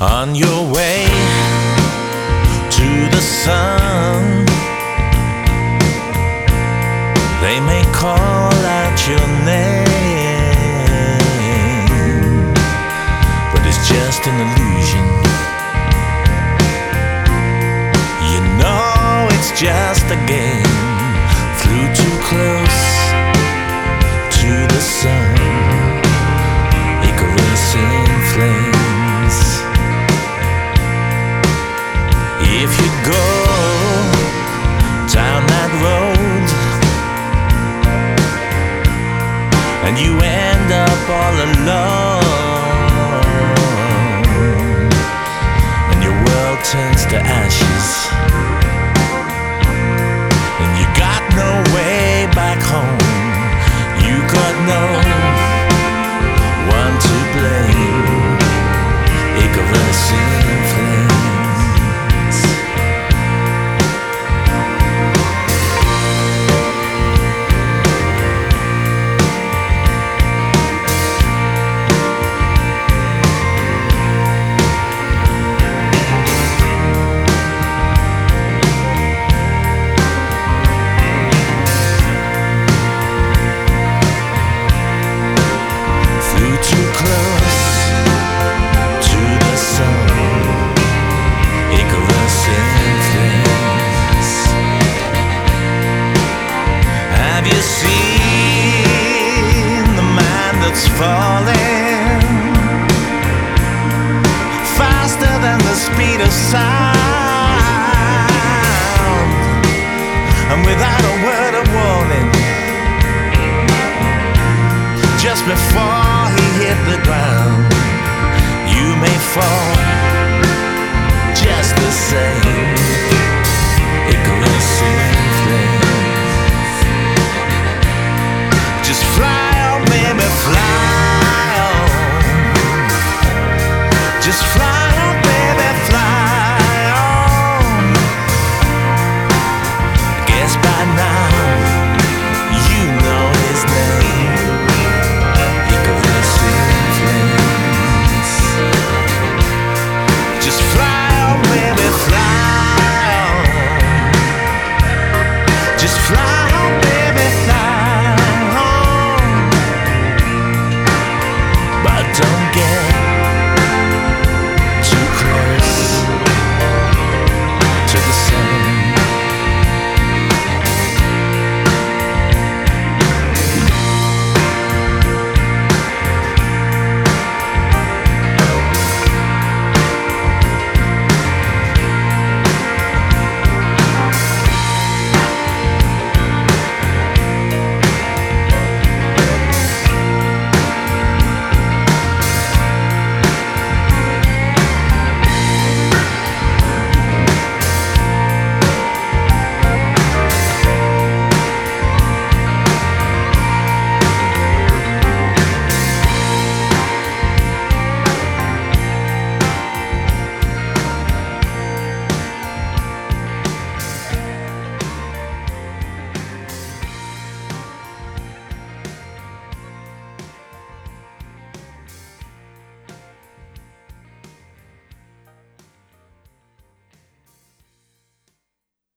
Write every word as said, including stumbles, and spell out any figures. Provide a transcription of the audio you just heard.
On your way to the sun, they may call out your name, but it's just an illusion. You know it's just a game. Flew too close to the sun, Icarus in flames. If you go down that road and you end up all alone, and your world turns to ashes, and you got no way back home, you got no one to blame, Icarus in flames. Falling faster than the speed of sound, and without a word of warning, just before he hit the ground, you may fall just the same.